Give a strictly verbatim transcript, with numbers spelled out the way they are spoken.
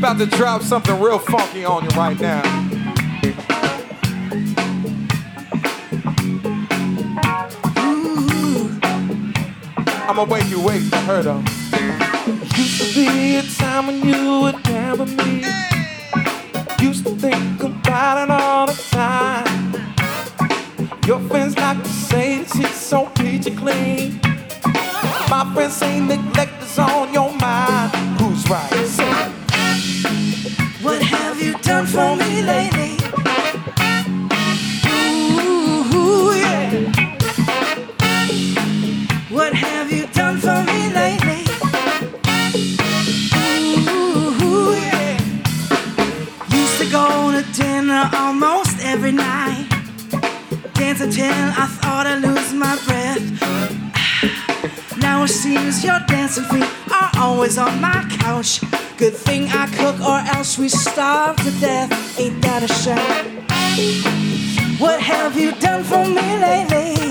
About to drop something real funky on you right now. Ooh. I'ma wake you awake to her though. Used to be a time when you would down with me. Used to think about it all the time. Your friends like to say that she's so peachy clean. My friends say neglect is on your mind. Who's right? Say it. What have you done for me lately? Ooh, yeah. What have you done for me lately? Ooh, yeah. Used to go to dinner almost every night. Dance until I thought I'd lose my breath. Now it seems your dancing feet are always on my couch. Good thing I cook or else we starve to death. Ain't that a shame? What have you done for me lately?